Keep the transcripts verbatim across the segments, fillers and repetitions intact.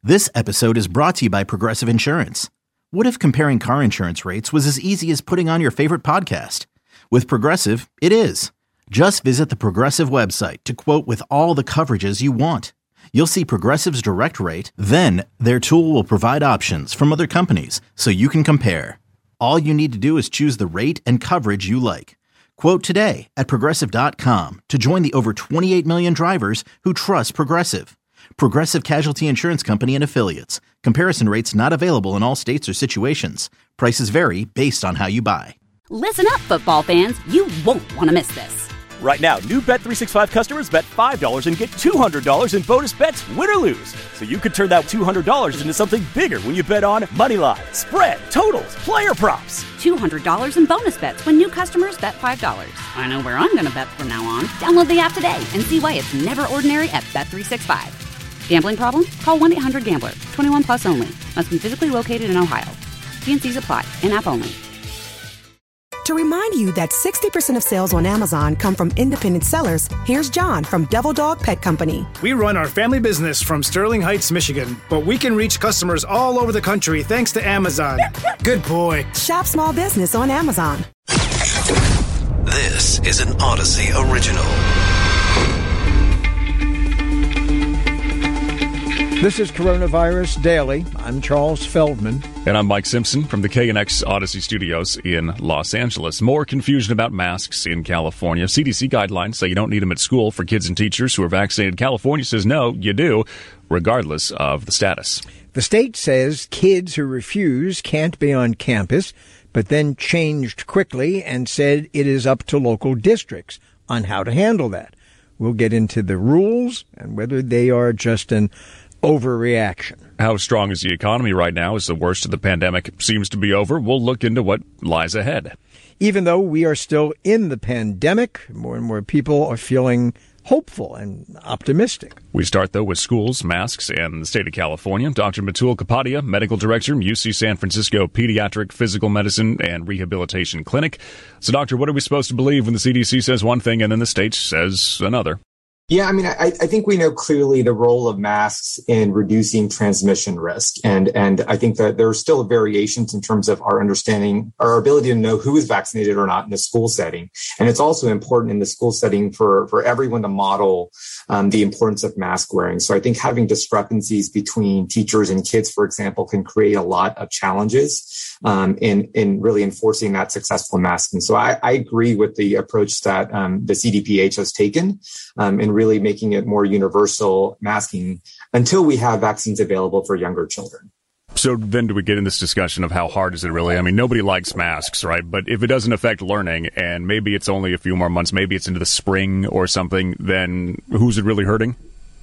This episode is brought to you by Progressive Insurance. What if comparing car insurance rates was as easy as putting on your favorite podcast? With Progressive, it is. Just visit the Progressive website to quote with all the coverages you want. You'll see Progressive's direct rate, then their tool will provide options from other companies so you can compare. All you need to do is choose the rate and coverage you like. Quote today at Progressive dot com to join the over twenty-eight million drivers who trust Progressive. Progressive Casualty Insurance Company and Affiliates. Comparison rates not available in all states or situations. Prices vary based on how you buy. Listen up, football fans. You won't want to miss this. Right now, new Bet three sixty-five customers bet five dollars and get two hundred dollars in bonus bets, win or lose. So you could turn that two hundred dollars into something bigger when you bet on money line, spread, totals, player props. two hundred dollars in bonus bets when new customers bet five dollars. I know where I'm going to bet from now on. Download the app today and see why it's never ordinary at Bet three sixty-five. Gambling problem? Call one eight hundred gambler. twenty-one plus only. Must be physically located in Ohio. T and C's apply. In-app only. To remind you that sixty percent of sales on Amazon come from independent sellers, here's John from Devil Dog Pet Company. We run our family business from Sterling Heights, Michigan, but we can reach customers all over the country thanks to Amazon. Good boy. Shop small business on Amazon. This is an Odyssey original. This is Coronavirus Daily. I'm Charles Feldman. And I'm Mike Simpson from the K N X Odyssey Studios in Los Angeles. More confusion about masks in California. C D C guidelines say you don't need them at school for kids and teachers who are vaccinated. California says no, you do, regardless of the status. The state says kids who refuse can't be on campus, but then changed quickly and said it is up to local districts on how to handle that. We'll get into the rules and whether they are just an overreaction. How strong is the economy right now as the worst of the pandemic seems to be over? We'll look into what lies ahead. Even though we are still in the pandemic, more and more people are feeling hopeful and optimistic. We start, though, with schools, masks, and the state of California. Doctor Matul Kapadia, medical director, U C San Francisco Pediatric Physical Medicine and Rehabilitation Clinic. So, doctor, what are we supposed to believe when the C D C says one thing and then the state says another? Yeah, I mean, I, I think we know clearly the role of masks in reducing transmission risk. And, and I think that there are still variations in terms of our understanding, our ability to know who is vaccinated or not in the school setting. And it's also important in the school setting for, for everyone to model um, the importance of mask wearing. So I think having discrepancies between teachers and kids, for example, can create a lot of challenges um, in, in really enforcing that successful masking. So I, I agree with the approach that um, the C D P H has taken um, in really making it more universal masking until we have vaccines available for younger children. So then do we get in this discussion of how hard is it really? I mean, nobody likes masks, right? But if it doesn't affect learning and maybe it's only a few more months, maybe it's into the spring or something, then who's it really hurting?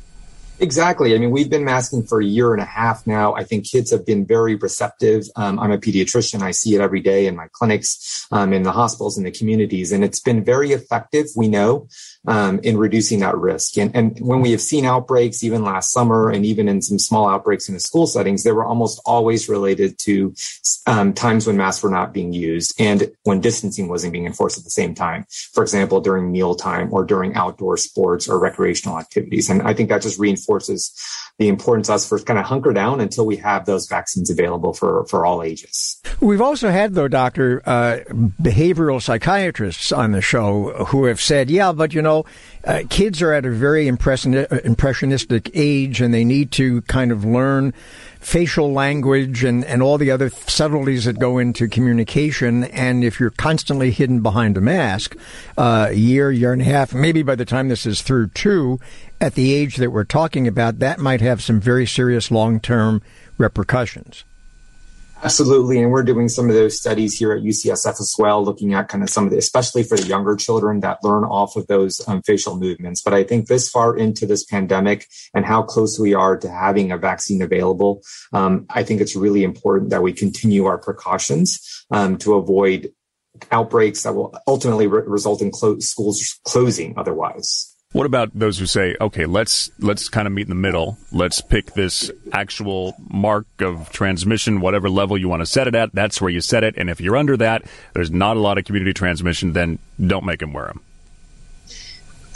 Exactly. I mean, we've been masking for a year and a half now. I think kids have been very receptive. Um, I'm a pediatrician. I see it every day in my clinics, um, in the hospitals, in the communities, and it's been very effective, we know, um, in reducing that risk. And, and when we have seen outbreaks, even last summer, and even in some small outbreaks in the school settings, they were almost always related to um, times when masks were not being used and when distancing wasn't being enforced at the same time. For example, during mealtime or during outdoor sports or recreational activities. And I think that just reinforces the importance of us for kind of hunker down until we have those vaccines available for, for all ages. We've also had, though, Doctor, uh, behavioral psychiatrists on the show who have said, yeah, but, you know, uh, kids are at a very impression- impressionistic age and they need to kind of learn facial language and, and all the other subtleties that go into communication. And if you're constantly hidden behind a mask, uh, a year, year and a half, maybe by the time this is through two, at the age that we're talking about, that might have some very serious long-term repercussions. Absolutely. And we're doing some of those studies here at U C S F as well, looking at kind of some of the, especially for the younger children that learn off of those um, facial movements. But I think this far into this pandemic and how close we are to having a vaccine available, um, I think it's really important that we continue our precautions um, to avoid outbreaks that will ultimately re- result in clo- schools closing otherwise. What about those who say, okay, let's let's kind of meet in the middle. Let's pick this actual mark of transmission, whatever level you want to set it at. That's where you set it. And if you're under that, there's not a lot of community transmission, then don't make them wear them.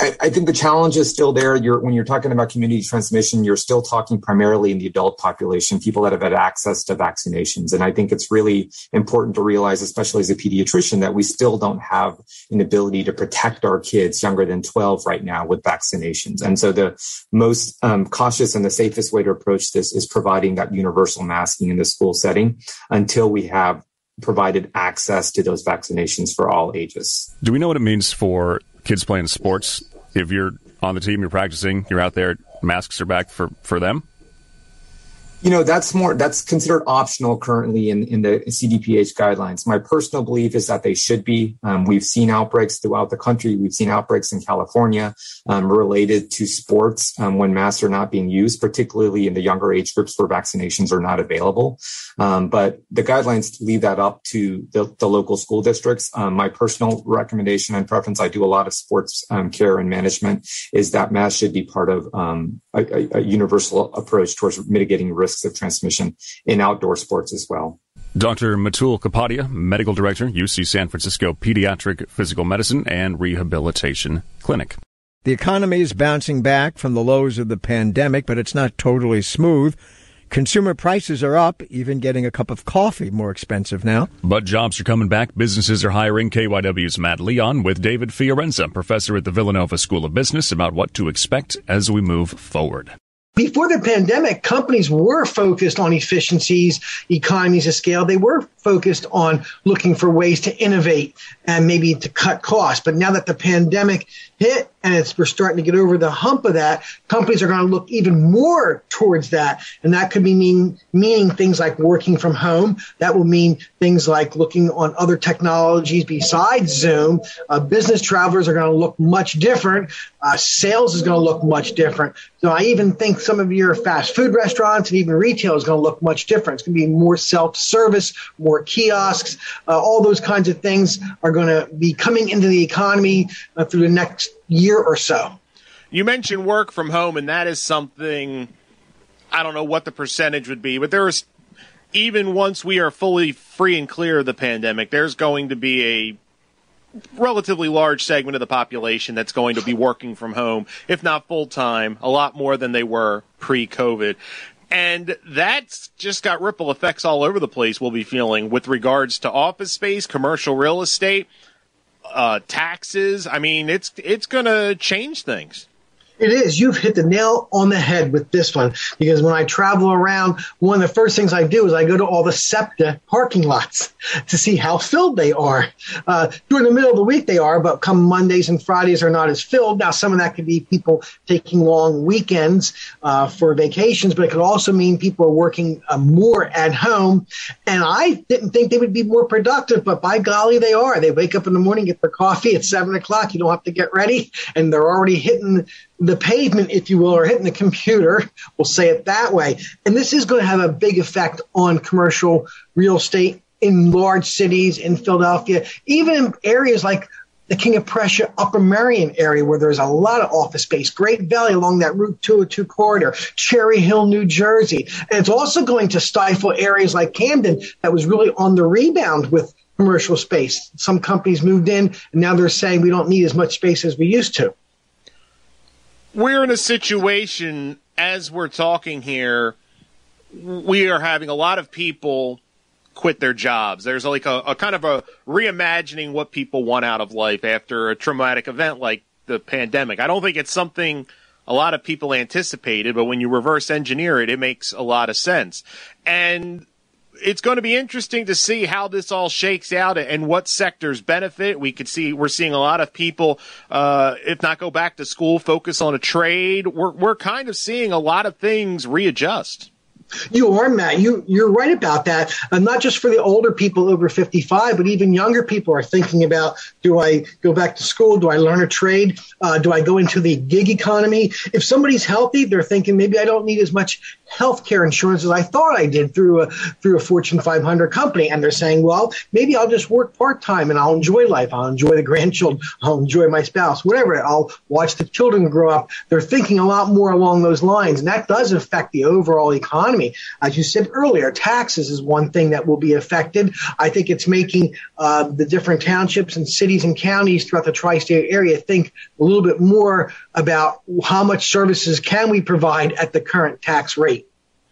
I, I think the challenge is still there. You're, when you're talking about community transmission, you're still talking primarily in the adult population, people that have had access to vaccinations. And I think it's really important to realize, especially as a pediatrician, that we still don't have an ability to protect our kids younger than twelve right now with vaccinations. And so the most um, cautious and the safest way to approach this is providing that universal masking in the school setting until we have provided access to those vaccinations for all ages. Do we know what it means for kids playing sports? If you're on the team, you're practicing, you're out there, masks are back for, for them? You know, that's more, that's considered optional currently in, in the C D P H guidelines. My personal belief is that they should be. Um, we've seen outbreaks throughout the country. We've seen outbreaks in California um, related to sports um, when masks are not being used, particularly in the younger age groups where vaccinations are not available. Um, but the guidelines leave that up to the, the local school districts. Um, my personal recommendation and preference, I do a lot of sports um, care and management, is that masks should be part of um, a, a, a universal approach towards mitigating risks of transmission in outdoor sports as well. Doctor Metul Kapadia, Medical Director, U C San Francisco Pediatric Physical Medicine and Rehabilitation Clinic. The economy is bouncing back from the lows of the pandemic, but it's not totally smooth. Consumer prices are up, even getting a cup of coffee more expensive now. But jobs are coming back. Businesses are hiring. K Y W's Matt Leon with David Fiorenza, professor at the Villanova School of Business, about what to expect as we move forward. Before the pandemic, companies were focused on efficiencies, economies of scale. They were focused on looking for ways to innovate and maybe to cut costs. But now that the pandemic hit and it's, we're starting to get over the hump of that, companies are going to look even more towards that. And that could be mean, meaning things like working from home. That will mean things like looking on other technologies besides Zoom. Uh, business travelers are going to look much different. Uh, sales is going to look much different. So I even think some of your fast food restaurants and even retail is going to look much different. It's going to be more self-service, more kiosks. Uh, all those kinds of things are going to be coming into the economy uh, through the next year or so. You mentioned work from home, and that is something, I don't know what the percentage would be, but there is, even once we are fully free and clear of the pandemic, there's going to be a relatively large segment of the population that's going to be working from home, if not full-time, a lot more than they were pre-COVID. And that's just got ripple effects all over the place we'll be feeling with regards to office space, commercial real estate, uh, taxes. I mean, it's it's going to change things. It is. You've hit the nail on the head with this one, because when I travel around, one of the first things I do is I go to all the SEPTA parking lots to see how filled they are. Uh, during the middle of the week they are, but come Mondays and Fridays are not as filled. Now, some of that could be people taking long weekends uh, for vacations, but it could also mean people are working uh, more at home. And I didn't think they would be more productive, but by golly, they are. They wake up in the morning, get their coffee at seven o'clock. You don't have to get ready, and they're already hitting the pavement, if you will, or hitting the computer. We'll say it that way. And this is going to have a big effect on commercial real estate in large cities, in Philadelphia, even in areas like the King of Prussia, Upper Merion area, where there's a lot of office space, Great Valley along that Route two oh two corridor, Cherry Hill, New Jersey. And it's also going to stifle areas like Camden that was really on the rebound with commercial space. Some companies moved in, and now they're saying we don't need as much space as we used to. We're in a situation, as we're talking here, we are having a lot of people quit their jobs. There's like a, a kind of a reimagining what people want out of life after a traumatic event like the pandemic. I don't think it's something a lot of people anticipated, but when you reverse engineer it, it makes a lot of sense. And it's going to be interesting to see how this all shakes out and what sectors benefit. We could see, we're seeing a lot of people, uh, if not go back to school, focus on a trade. We're, we're kind of seeing a lot of things readjust. You are, Matt. You, you're right about that. And not just for the older people over fifty-five, but even younger people are thinking about, do I go back to school? Do I learn a trade? Uh, do I go into the gig economy? If somebody's healthy, they're thinking maybe I don't need as much health care insurance as I thought I did through a, through a Fortune five hundred company. And they're saying, well, maybe I'll just work part-time and I'll enjoy life. I'll enjoy the grandchildren. I'll enjoy my spouse, whatever. I'll watch the children grow up. They're thinking a lot more along those lines. And that does affect the overall economy. economy. As you said earlier, taxes is one thing that will be affected. I think it's making uh, the different townships and cities and counties throughout the tri-state area think a little bit more about how much services can we provide at the current tax rate.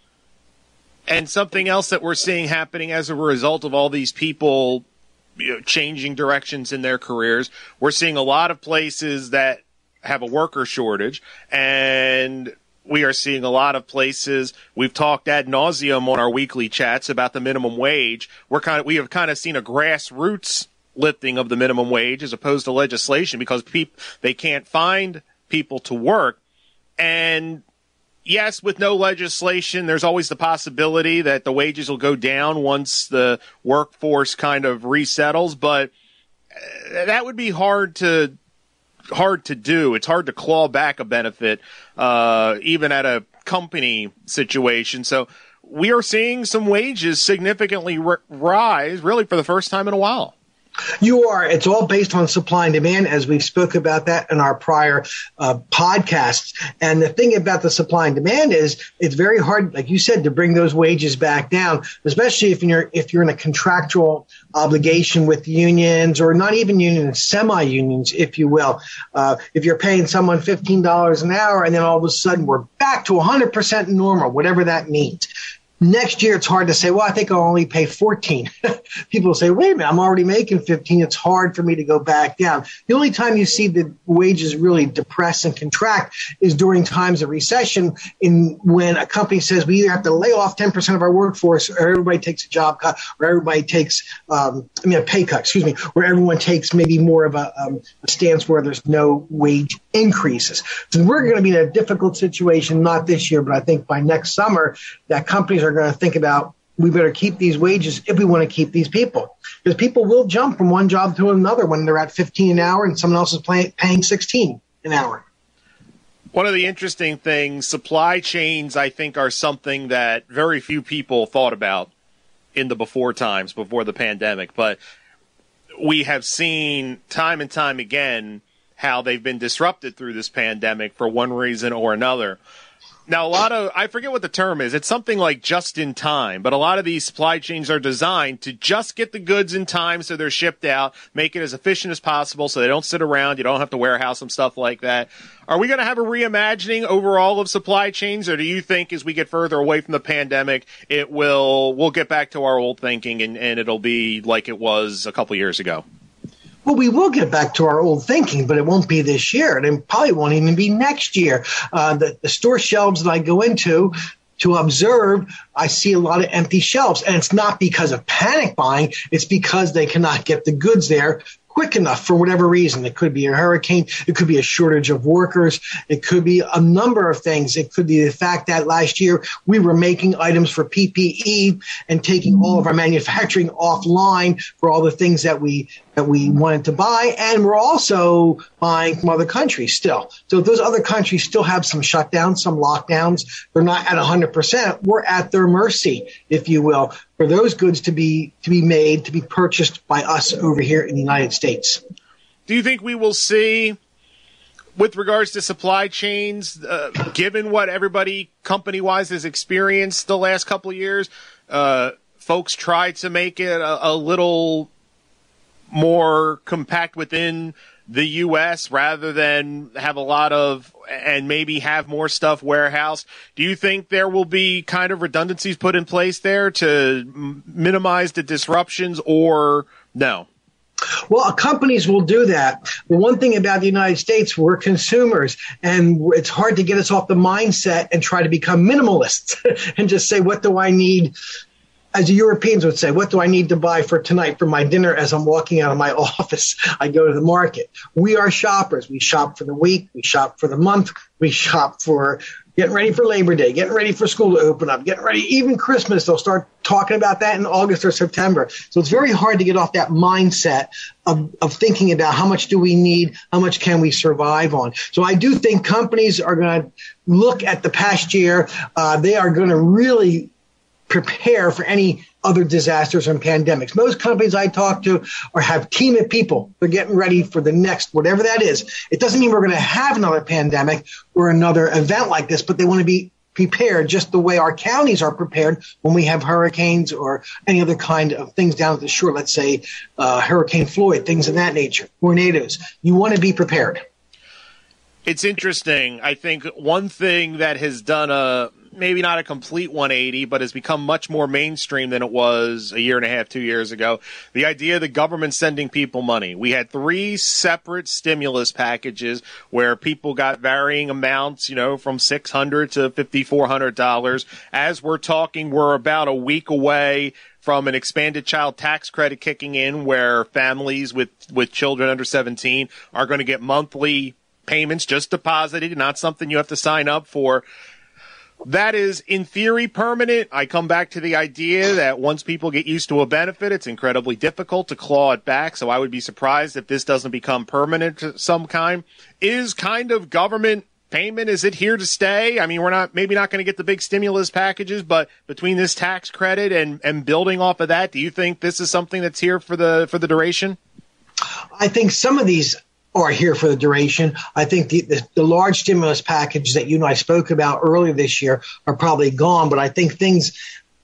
And something else that we're seeing happening as a result of all these people, you know, changing directions in their careers, we're seeing a lot of places that have a worker shortage, and we are seeing a lot of places. We've talked ad nauseum on our weekly chats about the minimum wage. We're kind of we have kind of seen a grassroots lifting of the minimum wage as opposed to legislation because peop- they can't find people to work. And yes, with no legislation, there's always the possibility that the wages will go down once the workforce kind of resettles, but that would be hard to hard to do. It's hard to claw back a benefit, uh, even at a company situation. So we are seeing some wages significantly r- rise, really for the first time in a while. You are. It's all based on supply and demand, as we spoke about that in our prior uh, podcasts. And the thing about the supply and demand is it's very hard, like you said, to bring those wages back down, especially if you're if you're in a contractual obligation with unions, or not even unions, semi-unions, if you will. Uh, if you're paying someone fifteen dollars an hour and then all of a sudden we're back to one hundred percent normal, whatever that means. Next year, it's hard to say, well, I think I'll only pay fourteen. People say, wait a minute, I'm already making fifteen. It's hard for me to go back down. The only time you see the wages really depress and contract is during times of recession, in when a company says we either have to lay off ten percent of our workforce, or everybody takes a job cut, or everybody takes, um, I mean, a pay cut, excuse me, where everyone takes maybe more of a, um, a stance where there's no wage increases. So we're going to be in a difficult situation, not this year, but I think by next summer, that companies are going to think about, we better keep these wages if we want to keep these people. Because people will jump from one job to another when they're at fifteen an hour and someone else is pay, paying sixteen an hour. One of the interesting things, supply chains, I think, are something that very few people thought about in the before times, before the pandemic. But we have seen time and time again how they've been disrupted through this pandemic for one reason or another. Now, a lot of, I forget what the term is. It's something like just in time, but a lot of these supply chains are designed to just get the goods in time so they're shipped out, make it as efficient as possible so they don't sit around. You don't have to warehouse them, stuff like that. Are we going to have a reimagining overall of supply chains, or do you think as we get further away from the pandemic, it will, we'll get back to our old thinking and, and it'll be like it was a couple years ago? Well, we will get back to our old thinking, but it won't be this year, and it probably won't even be next year. Uh, the, the store shelves that I go into to observe, I see a lot of empty shelves, and it's not because of panic buying. It's because they cannot get the goods there quick enough for whatever reason. It could be a hurricane. It could be a shortage of workers. It could be a number of things. It could be the fact that last year we were making items for P P E and taking all of our manufacturing offline for all the things that we that we wanted to buy. And we're also buying from other countries still. So if those other countries still have some shutdowns, some lockdowns, they're not at one hundred percent. We're at their mercy, if you will, for those goods to be to be made, to be purchased by us over here in the United States. Do you think we will see, with regards to supply chains, uh, given what everybody company-wise has experienced the last couple of years, uh, folks try to make it a, a little more compact within the U S rather than have a lot of, and maybe have more stuff warehoused? Do you think there will be kind of redundancies put in place there to m- minimize the disruptions, or no? Well, companies will do that. The one thing about the United States, we're consumers, and it's hard to get us off the mindset and try to become minimalists and just say, what do I need? As the Europeans would say, what do I need to buy for tonight for my dinner as I'm walking out of my office? I go to the market. We are shoppers. We shop for the week. We shop for the month. We shop for getting ready for Labor Day, getting ready for school to open up, getting ready, even Christmas. They'll start talking about that in August or September. So it's very hard to get off that mindset of, of thinking about how much do we need, how much can we survive on. So I do think companies are going to look at the past year. Uh, they are going to really prepare for any other disasters and pandemics. Most companies I talk to are have a team of people. They're getting ready for the next, whatever that is. It doesn't mean we're going to have another pandemic or another event like this, but they want to be prepared just the way our counties are prepared when we have hurricanes or any other kind of things down at the shore. Let's say uh, Hurricane Floyd, things of that nature, tornadoes. You want to be prepared. It's interesting. I think one thing that has done a maybe not a complete one eighty, but has become much more mainstream than it was a year and a half, two years ago. The idea of the government sending people money. We had three separate stimulus packages where people got varying amounts, you know, from six hundred dollars to five thousand four hundred dollars. As we're talking, we're about a week away from an expanded child tax credit kicking in where families with, with children under seventeen are going to get monthly payments just deposited, not something you have to sign up for. That is, in theory, permanent. I come back to the idea that once people get used to a benefit, it's incredibly difficult to claw it back. So I would be surprised if this doesn't become permanent of some kind. Is kind of government payment, is it here to stay? I mean, we're not maybe not going to get the big stimulus packages, but between this tax credit and, and building off of that, do you think this is something that's here for the for the duration? I think some of these are here for the duration. I think the, the, the large stimulus package that you and I spoke about earlier this year are probably gone, but I think things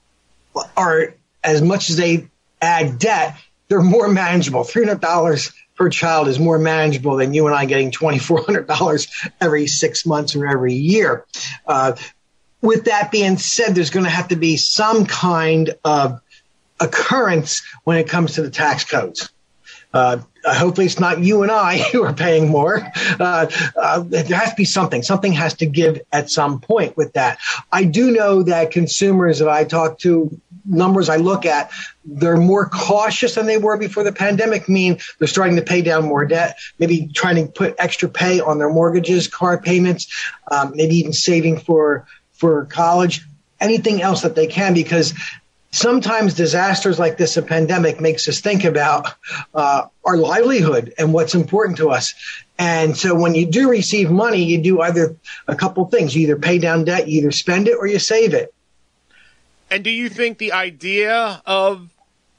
are, as much as they add debt, they're more manageable. three hundred dollars per child is more manageable than you and I getting two thousand four hundred dollars every six months or every year. Uh, with that being said, there's going to have to be some kind of occurrence when it comes to the tax codes. Uh, hopefully it's not you and I who are paying more. Uh, uh, there has to be something. Something has to give at some point with that. I do know that consumers that I talk to, numbers I look at, they're more cautious than they were before the pandemic, mean they're starting to pay down more debt, maybe trying to put extra pay on their mortgages, car payments, um, maybe even saving for, for college, anything else that they can, because sometimes disasters like this, a pandemic, makes us think about uh, our livelihood and what's important to us. And so when you do receive money, you do either a couple things. You either pay down debt, you either spend it, or you save it. And do you think the idea of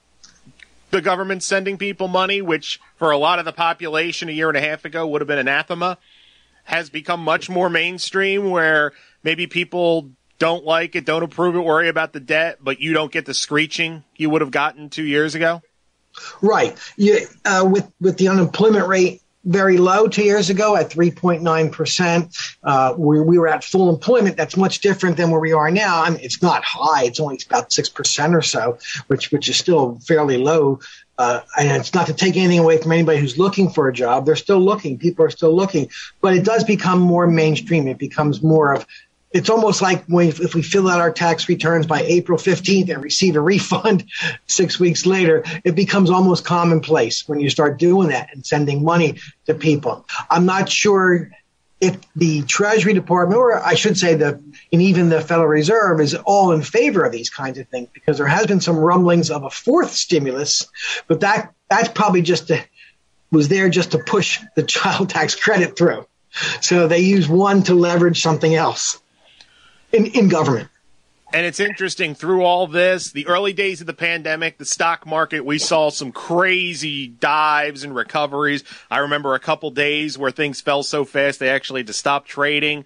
the government sending people money, which for a lot of the population a year and a half ago would have been anathema, has become much more mainstream where maybe people don't like it, don't approve it, worry about the debt, but you don't get the screeching you would have gotten two years ago? Right. You, uh, with, with the unemployment rate very low two years ago at three point nine percent, uh, we, we were at full employment. That's much different than where we are now. I mean, it's not high. It's only about six percent or so, which, which is still fairly low. Uh, and it's not to take anything away from anybody who's looking for a job. They're still looking. People are still looking. But it does become more mainstream. It becomes more of, it's almost like when, if we fill out our tax returns by April fifteenth and receive a refund six weeks later, it becomes almost commonplace when you start doing that and sending money to people. I'm not sure if the Treasury Department, or I should say the, and even the Federal Reserve, is all in favor of these kinds of things, because there has been some rumblings of a fourth stimulus, but that that's probably just to, was there just to push the child tax credit through. So they use one to leverage something else in, in government. And it's interesting, through all this, the early days of the pandemic, the stock market, we saw some crazy dives and recoveries. I remember a couple days where things fell so fast they actually had to stop trading.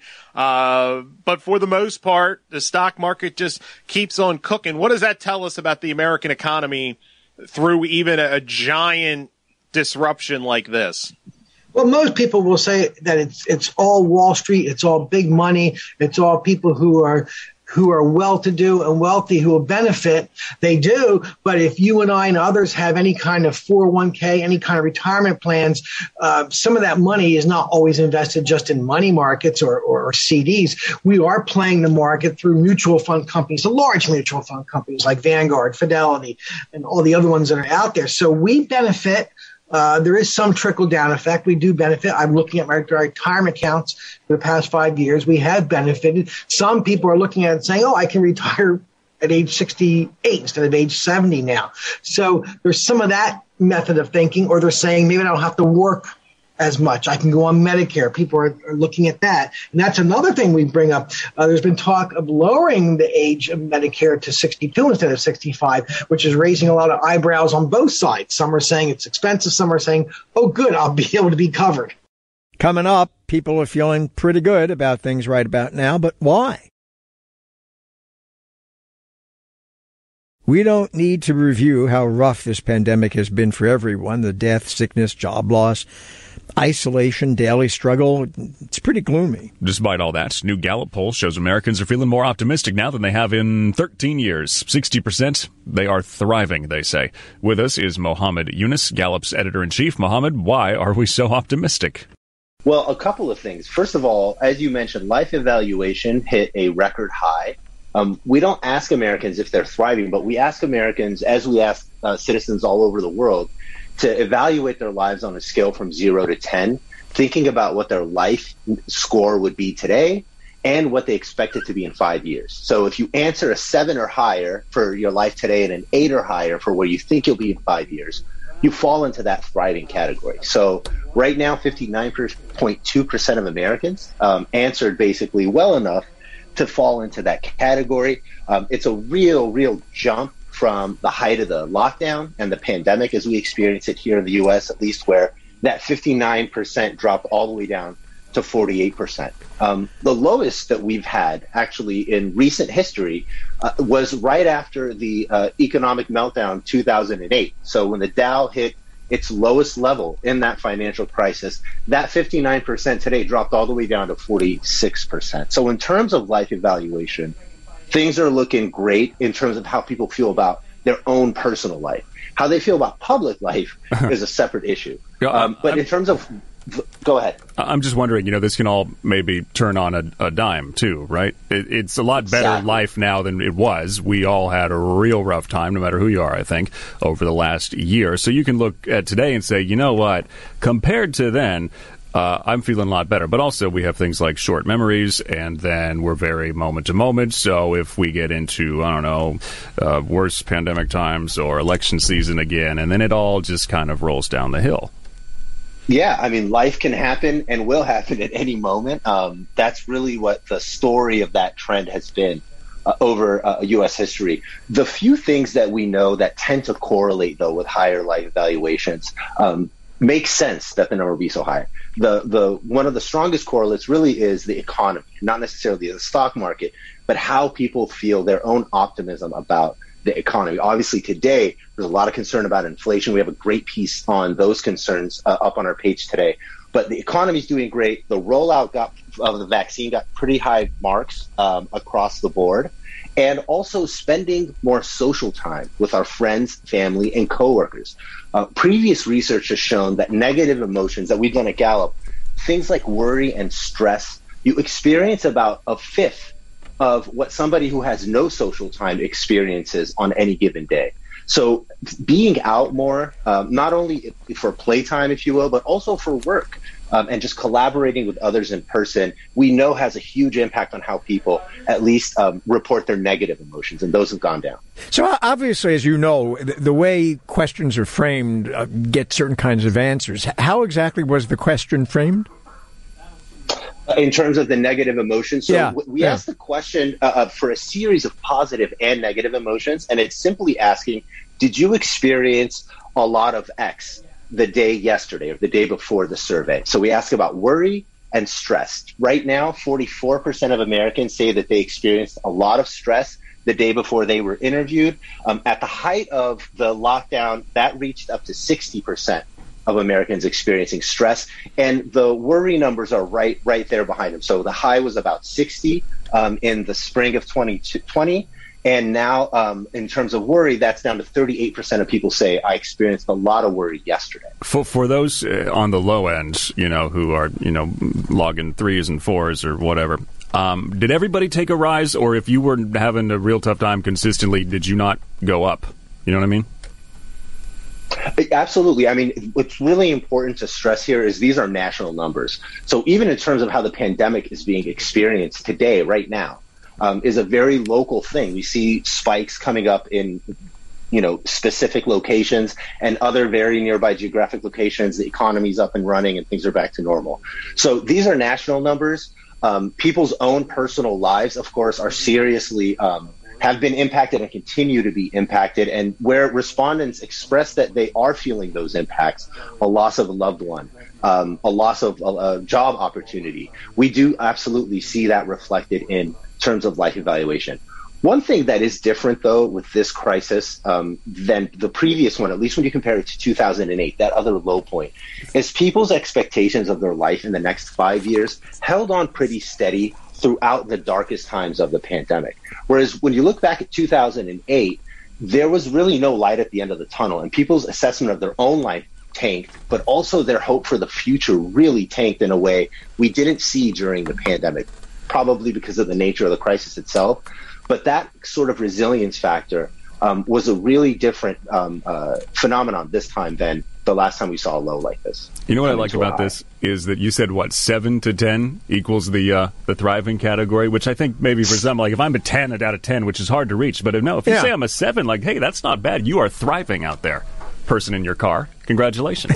Uh, but for the most part, the stock market just keeps on cooking. What does that tell us about the American economy through even a, a giant disruption like this? Well, most people will say that it's it's all Wall Street, it's all big money, it's all people who are who are well-to-do and wealthy who will benefit. They do, but if you and I and others have any kind of four oh one k, any kind of retirement plans, uh, some of that money is not always invested just in money markets or, or, or C Ds. We are playing the market through mutual fund companies, the large mutual fund companies like Vanguard, Fidelity, and all the other ones that are out there. So we benefit. Uh, there is some trickle-down effect. We do benefit. I'm looking at my retirement accounts for the past five years. We have benefited. Some people are looking at it and saying, oh, I can retire at age sixty-eight instead of age seventy now. So there's some of that method of thinking, or they're saying maybe I don't have to work as much. I can go on Medicare. People are, are looking at that. And that's another thing we bring up. Uh, there's been talk of lowering the age of Medicare to sixty-two instead of sixty-five, which is raising a lot of eyebrows on both sides. Some are saying it's expensive. Some are saying, oh, good, I'll be able to be covered. Coming up, people are feeling pretty good about things right about now, but why? We don't need to review how rough this pandemic has been for everyone. The death, sickness, job loss, isolation, daily struggle. It's pretty gloomy. Despite all that, new Gallup poll shows Americans are feeling more optimistic now than they have in thirteen years. sixty percent, they are thriving, they say. With us is Mohammed Yunus, Gallup's editor-in-chief. Mohammed, why are we so optimistic? Well, a couple of things. First of all, as you mentioned, life evaluation hit a record high. Um, we don't ask Americans if they're thriving, but we ask Americans, as we ask uh, citizens all over the world, to evaluate their lives on a scale from zero to ten, thinking about what their life score would be today and what they expect it to be in five years. So if you answer a seven or higher for your life today and an eight or higher for where you think you'll be in five years, you fall into that thriving category. So right now, fifty-nine point two percent of Americans um, answered basically well enough to fall into that category. Um, it's a real, real jump from the height of the lockdown and the pandemic as we experience it here in the U S, at least, where that fifty-nine percent dropped all the way down to forty-eight percent. Um, the lowest that we've had actually in recent history uh, was right after the uh, economic meltdown two thousand eight. So when the Dow hit its lowest level in that financial crisis, that fifty-nine percent today dropped all the way down to forty-six percent. So in terms of life evaluation, things are looking great in terms of how people feel about their own personal life. How they feel about public life is a separate issue. Um, but in terms of, go ahead. I'm just wondering, you know, this can all maybe turn on a, a dime too, right? It, it's a lot better exactly. life now than it was. We all had a real rough time, no matter who you are, I think, over the last year. So you can look at today and say, you know what, compared to then, Uh, I'm feeling a lot better. But also we have things like short memories, and then we're very moment to moment. So if we get into, I don't know, uh, worse pandemic times or election season again, and then it all just kind of rolls down the hill. Yeah, I mean, life can happen and will happen at any moment. Um, that's really what the story of that trend has been uh, over uh, U S history. The few things that we know that tend to correlate, though, with higher life evaluations um, makes sense that the number be so high. The the one of the strongest correlates really is the economy, not necessarily the stock market, but how people feel, their own optimism about the economy. Obviously, today, there's a lot of concern about inflation. We have a great piece on those concerns uh, up on our page today. But the economy is doing great. The rollout got, of the vaccine got pretty high marks um, across the board. And also spending more social time with our friends, family, and coworkers. Uh, previous research has shown that negative emotions that we've done at Gallup, things like worry and stress, you experience about a fifth of what somebody who has no social time experiences on any given day. So being out more, um, not only for playtime, if you will, but also for work. Um, and just collaborating with others in person, we know has a huge impact on how people at least um, report their negative emotions, and those have gone down. So obviously, as you know, the, the way questions are framed uh, get certain kinds of answers. How exactly was the question framed? In terms of the negative emotions, so yeah, we yeah. asked the question uh, for a series of positive and negative emotions, and it's simply asking, did you experience a lot of X the day yesterday or the day before the survey? So we ask about worry and stress. Right now, forty-four percent of Americans say that they experienced a lot of stress the day before they were interviewed. Um, at the height of the lockdown, that reached up to sixty percent of Americans experiencing stress. And the worry numbers are right, right there behind them. So the high was about sixty um, in the spring of twenty twenty. And now, um, in terms of worry, that's down to thirty-eight percent of people say, I experienced a lot of worry yesterday. For for those uh, on the low end, you know, who are, you know, logging threes and fours or whatever, um, did everybody take a rise? Or if you were having a real tough time consistently, did you not go up? You know what I mean? Absolutely. I mean, what's really important to stress here is these are national numbers. So even in terms of how the pandemic is being experienced today, right now, Um, is a very local thing. We see spikes coming up in, you know, specific locations and other very nearby geographic locations. The economy's up and running and things are back to normal. So these are national numbers. Um, people's own personal lives, of course, are seriously um, have been impacted and continue to be impacted. And where respondents express that they are feeling those impacts, a loss of a loved one, um, a loss of a, a job opportunity, we do absolutely see that reflected in terms of life evaluation. One thing that is different, though, with this crisis um, than the previous one, at least when you compare it to two thousand eight, that other low point, is people's expectations of their life in the next five years held on pretty steady throughout the darkest times of the pandemic. Whereas when you look back at two thousand eight, there was really no light at the end of the tunnel, and people's assessment of their own life tanked, but also their hope for the future really tanked in a way we didn't see during the pandemic, probably because of the nature of the crisis itself. But that sort of resilience factor um, was a really different um, uh, phenomenon this time than the last time we saw a low like this. You know what I like about this is that you said, what, seven to ten equals the uh, the thriving category, which I think maybe for some, like if I'm a ten out of ten, which is hard to reach, but if, no, if you yeah. say I'm a seven, like, hey, that's not bad. You are thriving out there. Person in your car, congratulations.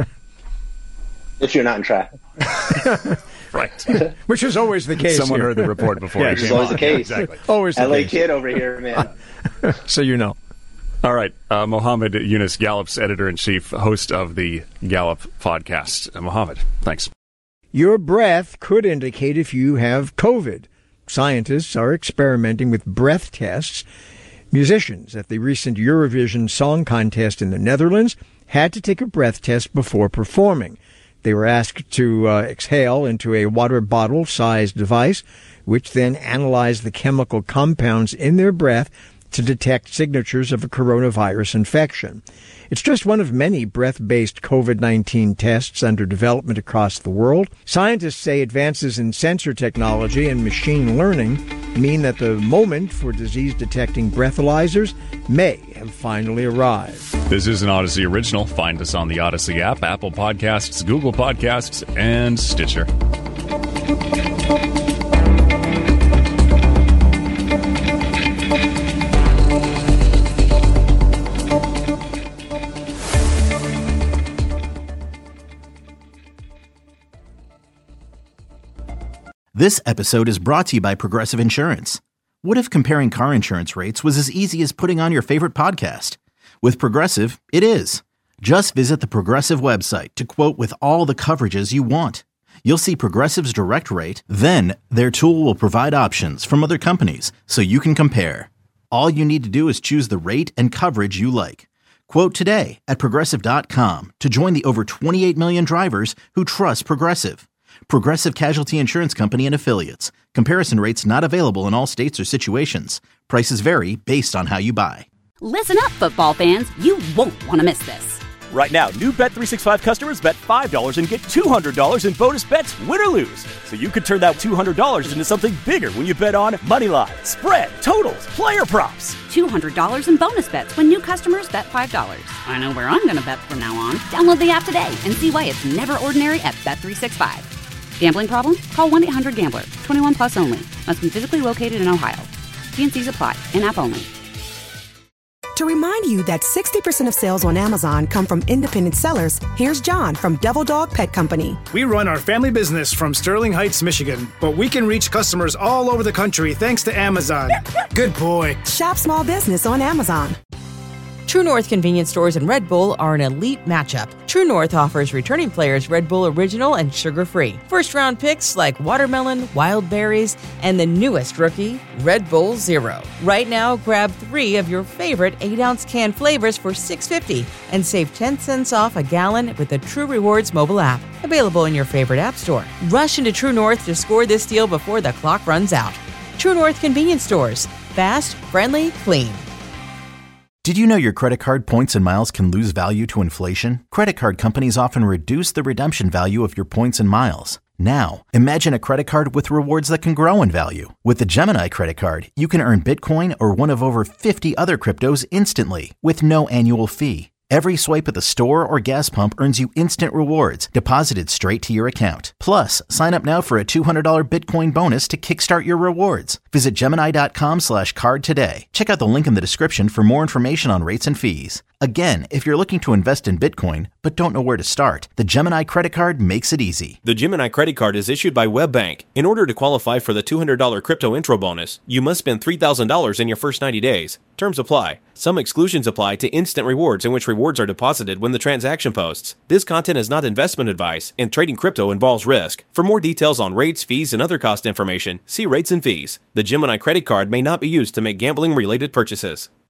If you're not in traffic. Right. Which is always the case. Someone here. heard the report before. Yeah, it's always on. the case. Yeah, exactly. Always the L A case. kid over here, man. So you know. All right. Uh, Mohammed Yunus, Gallup's editor-in-chief, host of the Gallup podcast. Uh, Mohammed, thanks. Your breath could indicate if you have COVID. Scientists are experimenting with breath tests. Musicians at the recent Eurovision Song Contest in the Netherlands had to take a breath test before performing. They were asked to uh, exhale into a water bottle-sized device, which then analyzed the chemical compounds in their breath to detect signatures of a coronavirus infection. It's just one of many breath-based COVID nineteen tests under development across the world. Scientists say advances in sensor technology and machine learning mean that the moment for disease-detecting breathalyzers may have finally arrived. This is an Odyssey original. Find us on the Odyssey app, Apple Podcasts, Google Podcasts, and Stitcher. This episode is brought to you by Progressive Insurance. What if comparing car insurance rates was as easy as putting on your favorite podcast? With Progressive, it is. Just visit the Progressive website to quote with all the coverages you want. You'll see Progressive's direct rate, then their tool will provide options from other companies so you can compare. All you need to do is choose the rate and coverage you like. Quote today at Progressive dot com to join the over twenty-eight million drivers who trust Progressive. Progressive Casualty Insurance Company and Affiliates. Comparison rates not available in all states or situations. Prices vary based on how you buy. Listen up, football fans. You won't want to miss this. Right now, new Bet three sixty-five customers bet five dollars and get two hundred dollars in bonus bets, win or lose. So you could turn that two hundred dollars into something bigger when you bet on money line, spread, totals, player props. two hundred dollars in bonus bets when new customers bet five dollars. I know where I'm going to bet from now on. Download the app today and see why it's never ordinary at Bet three sixty-five. Gambling problem? Call one eight hundred gambler. twenty-one plus only. Must be physically located in Ohio. T and C's apply. In-app only. To remind you that sixty percent of sales on Amazon come from independent sellers, here's John from Devil Dog Pet Company. We run our family business from Sterling Heights, Michigan, but we can reach customers all over the country thanks to Amazon. Good boy. Shop small business on Amazon. True North convenience stores and Red Bull are an elite matchup. True North offers returning players Red Bull Original and sugar-free. First-round picks like watermelon, wild berries, and the newest rookie, Red Bull Zero. Right now, grab three of your favorite eight-ounce can flavors for six dollars and fifty cents and save ten cents off a gallon with the True Rewards mobile app. Available in your favorite app store. Rush into True North to score this deal before the clock runs out. True North convenience stores. Fast, friendly, clean. Did you know your credit card points and miles can lose value to inflation? Credit card companies often reduce the redemption value of your points and miles. Now, imagine a credit card with rewards that can grow in value. With the Gemini credit card, you can earn Bitcoin or one of over fifty other cryptos instantly with no annual fee. Every swipe at the store or gas pump earns you instant rewards deposited straight to your account. Plus, sign up now for a two hundred dollars Bitcoin bonus to kickstart your rewards. Visit Gemini.com slash card today. Check out the link in the description for more information on rates and fees. Again, if you're looking to invest in Bitcoin but don't know where to start, the Gemini credit card makes it easy. The Gemini credit card is issued by WebBank. In order to qualify for the two hundred dollars crypto intro bonus, you must spend three thousand dollars in your first ninety days. Terms apply. Some exclusions apply to instant rewards in which rewards are deposited when the transaction posts. This content is not investment advice, and trading crypto involves risk. For more details on rates, fees, and other cost information, see rates and fees. The The Gemini credit card may not be used to make gambling-related purchases.